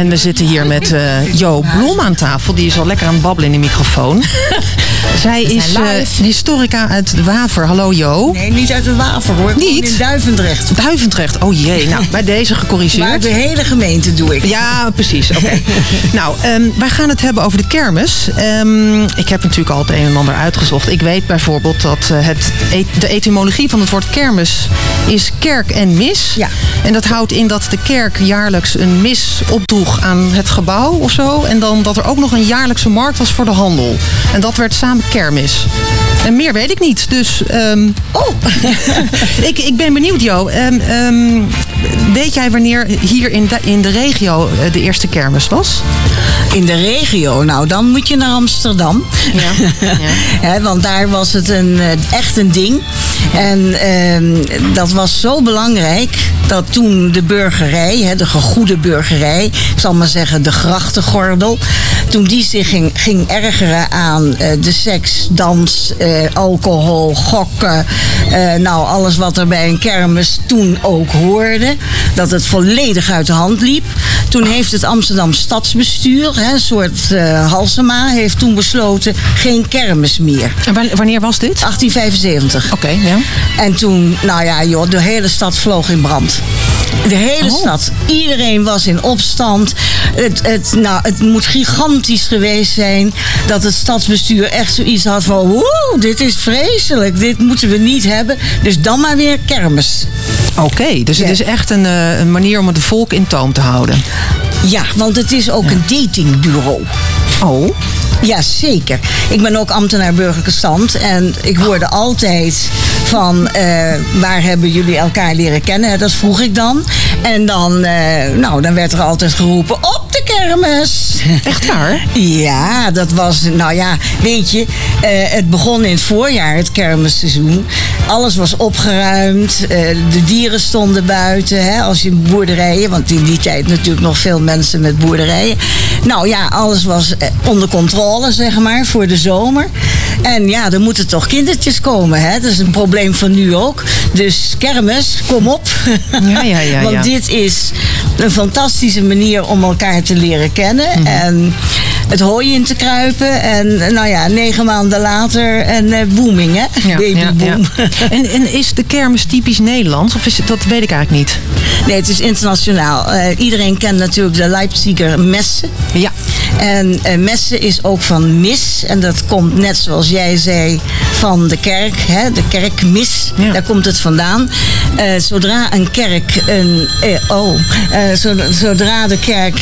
En we zitten hier met Jo Blom aan tafel. Die is al lekker aan het babbelen in de microfoon. Zij is historica uit de Waver. Hallo Jo. Nee, niet uit de Waver hoor. Niet? In Duivendrecht. Duivendrecht, oh jee. Nou, bij deze gecorrigeerd. Maar de hele gemeente doe ik. Ja, precies. Oké. Nou, wij gaan het hebben over de kermis. Ik heb natuurlijk al het een en ander uitgezocht. Ik weet bijvoorbeeld dat de etymologie van het woord kermis is kerk en mis. Ja. En dat houdt in dat de kerk jaarlijks een mis opdroeg aan het gebouw of zo. En dan dat er ook nog een jaarlijkse markt was voor de handel. En dat werd samen kermis. En meer weet ik niet. Dus, ik ben benieuwd, Jo. Weet jij wanneer hier in de regio de eerste kermis was? In de regio? Nou, dan moet je naar Amsterdam. Ja. Want daar was het echt een ding. En dat was zo belangrijk dat toen de burgerij, de gegoede burgerij, ik zal maar zeggen de grachtengordel, toen die zich ging ergeren aan de seks, dans, alcohol, gokken, nou alles wat er bij een kermis toen ook hoorde, dat het volledig uit de hand liep. Toen heeft het Amsterdam Stadsbestuur, een soort Halsema, heeft toen besloten geen kermis meer. En wanneer was dit? 1875. Oké, ja. En toen, nou ja joh, de hele stad vloog in brand. De hele stad. Iedereen was in opstand. Het moet gigantisch geweest zijn dat het stadsbestuur echt zoiets had van woe, dit is vreselijk. Dit moeten we niet hebben. Dus dan maar weer kermis. Oké, dus het is echt een manier om het volk in toom te houden. Ja, want het is ook een datingbureau. Oh. Ja, zeker. Ik ben ook ambtenaar burgerlijke stand. En ik hoorde altijd van waar hebben jullie elkaar leren kennen? Dat vroeg ik dan. En dan werd er altijd geroepen op de kermis. Echt waar? Ja, dat was, nou ja, weet je, het begon in het voorjaar, het kermisseizoen. Alles was opgeruimd. De dieren stonden buiten. Als je boerderijen, want in die tijd natuurlijk nog veel mensen met boerderijen. Nou ja, alles was onder controle, zeg maar, voor de zomer. En ja, er moeten toch kindertjes komen, hè? Dat is een probleem van nu ook. Dus kermis, kom op. Ja. Want dit is een fantastische manier om elkaar te leren kennen. Mm-hmm. En het hooi in te kruipen. En nou ja, 9 maanden later een booming, hè? Ja, babyboom. Ja. En is de kermis typisch Nederlands? Of is het, dat weet ik eigenlijk niet. Nee, het is internationaal. Iedereen kent natuurlijk de Leipziger Messe. Ja. En Messe is ook van mis. En dat komt net zoals jij zei van de kerk. Hè? De kerkmis. Ja. Daar komt het vandaan. Zodra een kerk zodra de kerk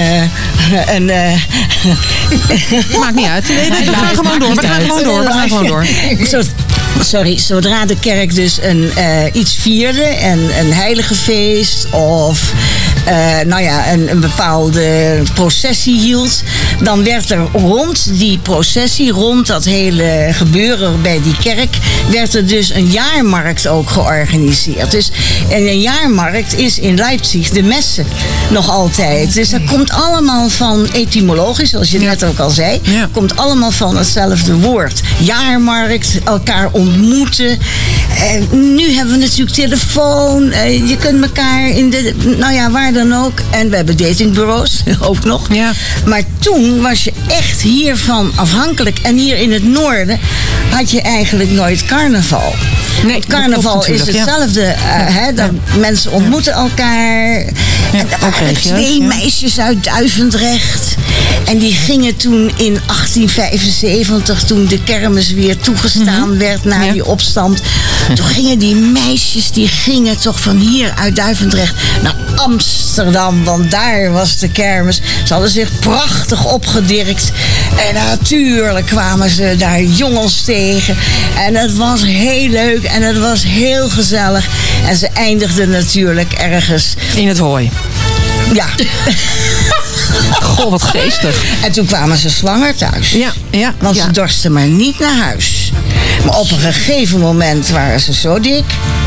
maakt niet uit. Nee, we gaan gewoon door. Zodra de kerk dus iets vierde, een heilige feest of een bepaalde processie hield, dan werd er rond die processie, rond dat hele gebeuren bij die kerk, werd er dus een jaarmarkt ook georganiseerd. Dus een jaarmarkt is in Leipzig de Messe nog altijd. Dus dat komt allemaal van etymologisch, zoals je net ook al zei, komt allemaal van hetzelfde woord. Jaarmarkt, elkaar ontmoeten. Nu hebben we natuurlijk telefoon. Je kunt elkaar waar dan ook. En we hebben datingbureaus ook nog. Ja. Maar toen was je echt hiervan afhankelijk. En hier in het noorden had je eigenlijk nooit carnaval. Nee, het carnaval is hetzelfde. Mensen ontmoeten elkaar. En er waren 2 meisjes uit Duivendrecht. En die gingen toen in 1875, toen de kermis weer toegestaan werd na die opstand. Toen gingen die meisjes, toch van hier uit Duivendrecht naar Amsterdam. Want daar was de kermis. Ze hadden zich prachtig opgedirkt. En natuurlijk kwamen ze daar jongens tegen. En het was heel leuk en het was heel gezellig. En ze eindigden natuurlijk ergens in het hooi. Ja. Goh, wat geestig. En toen kwamen ze zwanger thuis. Ja. Want ze dorsten maar niet naar huis. Maar op een gegeven moment waren ze zo dik.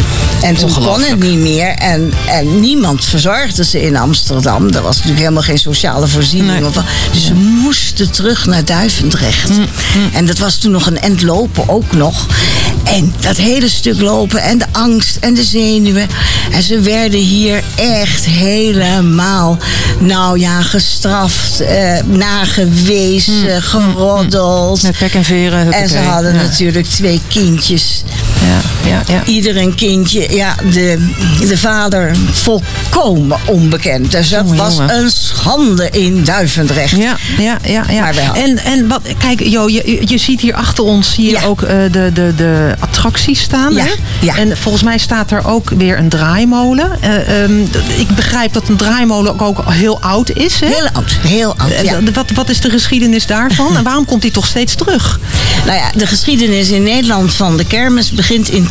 En toen kon het niet meer. En niemand verzorgde ze in Amsterdam. Er was natuurlijk helemaal geen sociale voorziening. Nee. Dus ze moesten terug naar Duivendrecht. En dat was toen nog een end lopen ook nog. En dat hele stuk lopen en de angst en de zenuwen. En ze werden hier echt helemaal, gestraft, nagewezen, geroddeld. Met pek en veren. En ze hadden natuurlijk 2 kindjes. Ja. Ieder een kindje. Ja, de vader volkomen onbekend. Dus dat was een schande in Duivendrecht. Ja. En wat, kijk, Jo, je ziet hier achter ons ook de attracties staan. Ja. Hè? Ja. En volgens mij staat er ook weer een draaimolen. Ik begrijp dat een draaimolen ook heel oud is. Hè? Heel oud, ja. Wat is de geschiedenis daarvan? En waarom komt die toch steeds terug? Nou ja, de geschiedenis in Nederland van de kermis begint in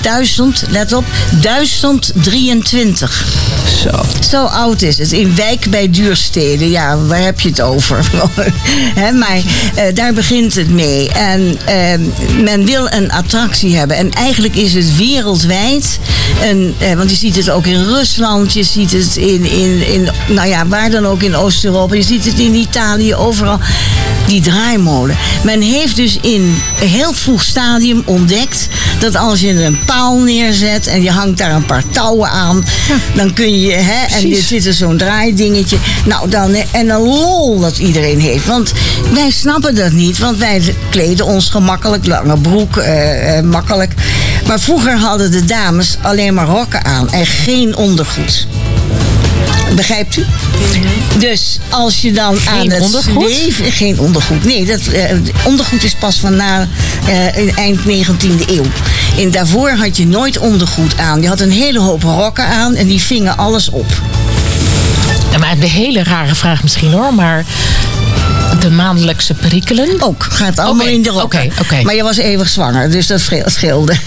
1023. Zo oud is het. In Wijk bij Duurstede. Ja, waar heb je het over? Maar daar begint het mee. En men wil een attractie hebben. En eigenlijk is het wereldwijd. Want je ziet het ook in Rusland. Je ziet het in waar dan ook in Oost-Europa. Je ziet het in Italië, overal. Die draaimolen. Men heeft dus in een heel vroeg stadium ontdekt dat als je een paal neerzet en je hangt daar een paar touwen aan, dan kun je, en er zit er zo'n draaidingetje. En een lol dat iedereen heeft. Want wij snappen dat niet, want wij kleden ons gemakkelijk, lange broek, makkelijk. Maar vroeger hadden de dames alleen maar rokken aan en geen ondergoed. Begrijpt u? Dus als je dan aan het zweven... Geen ondergoed. Nee, ondergoed is pas van na eind 19e eeuw. En daarvoor had je nooit ondergoed aan. Je had een hele hoop rokken aan en die vingen alles op. Ja, maar een hele rare vraag misschien hoor, maar... De maandelijkse perikelen? Ook. Gaat allemaal in de rokken. Okay. Maar je was eeuwig zwanger, dus dat scheelde.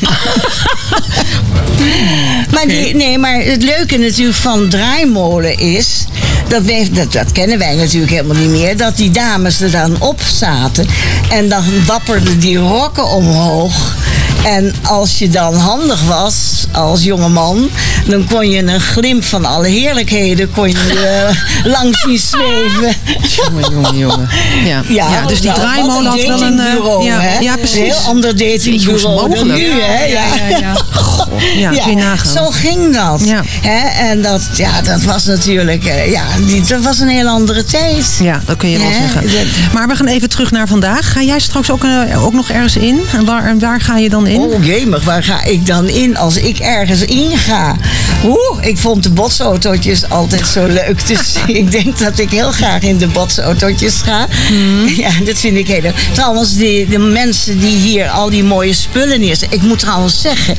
Maar het leuke natuurlijk van draaimolen is... Dat kennen wij natuurlijk helemaal niet meer. Dat die dames er dan op zaten. En dan wapperden die rokken omhoog. En als je dan handig was als jongeman, dan kon je een glimp van alle heerlijkheden langs zien zweven. Jongen. Ja, dus die draaimolen had wel een precies. Een heel ander datingbureau dan nu, hè? Kun je nagaan. Zo ging dat. Ja. En dat was natuurlijk, dat was een heel andere tijd. Ja, dat kun je wel zeggen. Maar we gaan even terug naar vandaag. Ga jij straks ook nog ergens in? En waar ga je dan in? Oh jemig, waar ga ik dan in als ik ergens inga? Ik vond de botsautootjes altijd zo leuk. Dus ik denk dat ik heel graag in de botsautootjes ga. Ja, dat vind ik heel leuk. Trouwens, de mensen die hier al die mooie spullen neerzetten. Ik moet trouwens zeggen...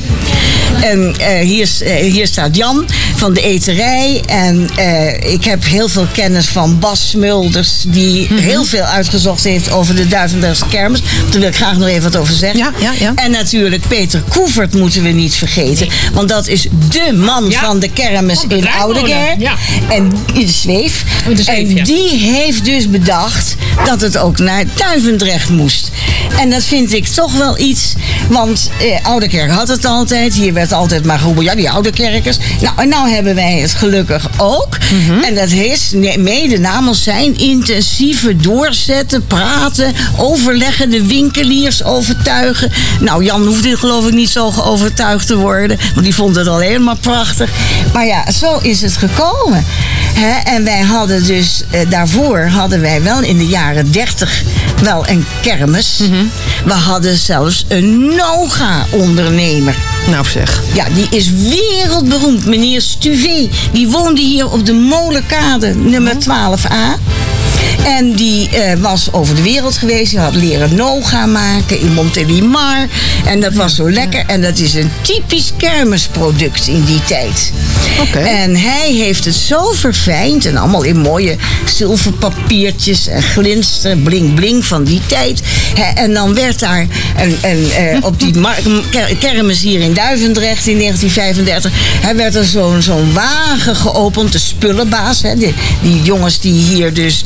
hier staat Jan van de eterij. En ik heb heel veel kennis van Bas Smulders, die heel veel uitgezocht heeft over de Duivendrechtse kermis. Daar wil ik graag nog even wat over zeggen. Ja. En natuurlijk Peter Koevert moeten we niet vergeten. Nee. Want dat is dé man van de kermis in Oudekerk. Ja. En in de Zweef. En die heeft dus bedacht dat het ook naar Duivendrecht moest. En dat vind ik toch wel iets. Want Oudekerk had het altijd. Hier werd altijd maar geroepen, die Oudekerkers. En nou hebben wij het gelukkig ook. En dat is mede namens zijn intensieve doorzetten, praten, overleggen, de winkeliers overtuigen. Jan hoefde geloof ik niet zo overtuigd te worden. Want die vond het al helemaal prachtig. Maar zo is het gekomen. En wij hadden dus, daarvoor hadden wij wel in de jaren 30 wel een kermis. We hadden zelfs een Noga-ondernemer. Nou zeg. Ja, die is wereldberoemd. Meneer Stuvé, die woonde hier op de Molenkade nummer 12a. En die was over de wereld geweest. Die had leren Noga maken in Montélimar. En dat was zo lekker. En dat is een typisch kermisproduct in die tijd. En hij heeft het zo verfijnd. En allemaal in mooie zilverpapiertjes en glinster, bling bling van die tijd. En dan werd daar op die kermis hier in Duivendrecht in 1935... werd er zo'n wagen geopend. De spullenbaas. Die jongens die hier dus die wagen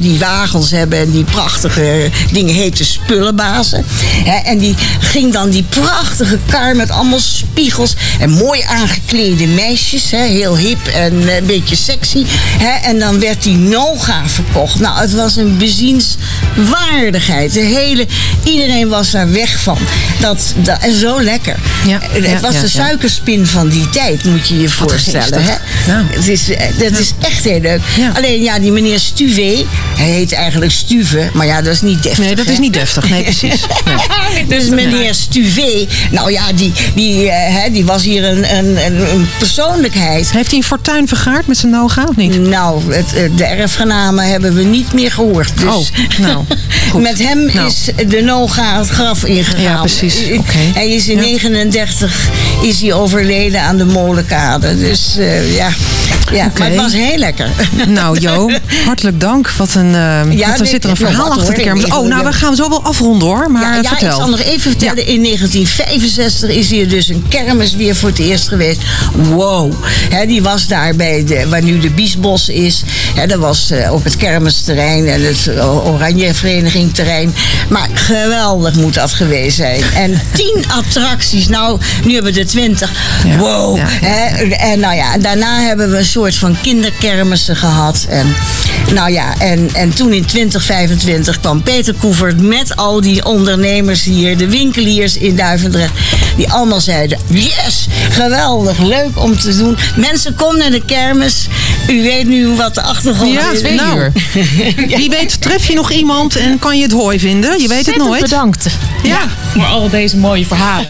nagels hebben en die prachtige dingen heten spullenbazen. En die ging dan die prachtige kar met allemaal spiegels en mooi aangeklede meisjes. Heel hip en een beetje sexy. En dan werd die Noga verkocht. Nou, het was een bezienswaardigheid. Iedereen was daar weg van. En zo lekker. Ja, het was de suikerspin van die tijd, moet je je voorstellen. Ja. Dat is echt heel leuk. Ja. Alleen die meneer Stuvé, hij heet eigenlijk Stuve, maar ja, dat is niet deftig. Nee, dat is niet deftig. Nee, precies. Nee. Dus meneer Stuvé, nou ja, die was hier een persoonlijkheid. Heeft hij een fortuin vergaard met zijn Noga, of niet? Nou, de erfgenamen hebben we niet meer gehoord. Dus goed. met hem is de Noga het graf ingegaan. Ja, precies. Okay. Hij is in 1939 is hij overleden aan de Molenkade. Dus okay. Maar het was heel lekker. Nou Jo, hartelijk dank. Wat een, er zit er een verhaal achter de kermis. We gaan zo wel afronden hoor, maar vertel. Ik zal nog even vertellen. In 1965 is hier dus een kermis weer voor het eerst geweest. Wow. Die was daar waar nu de Biesbos is. Dat was op het kermisterrein en het Oranje Vereniging terrein. Maar geweldig moet dat geweest zijn. En 10 attracties. Nou, nu hebben we er 20. Ja. Wow. Ja. En daarna hebben we een soort van kinderkermissen gehad. En toen in 2025 kwam Peter Koevert met al die ondernemers hier, de winkeliers in Duivendrecht, die allemaal zeiden, yes, geweldig, leuk om te doen. Mensen, kom naar de kermis. U weet nu wat de achtergrond is. Wie weet tref je nog iemand en kan je het hooi vinden. Je weet het nooit. Bedankt voor al deze mooie verhalen.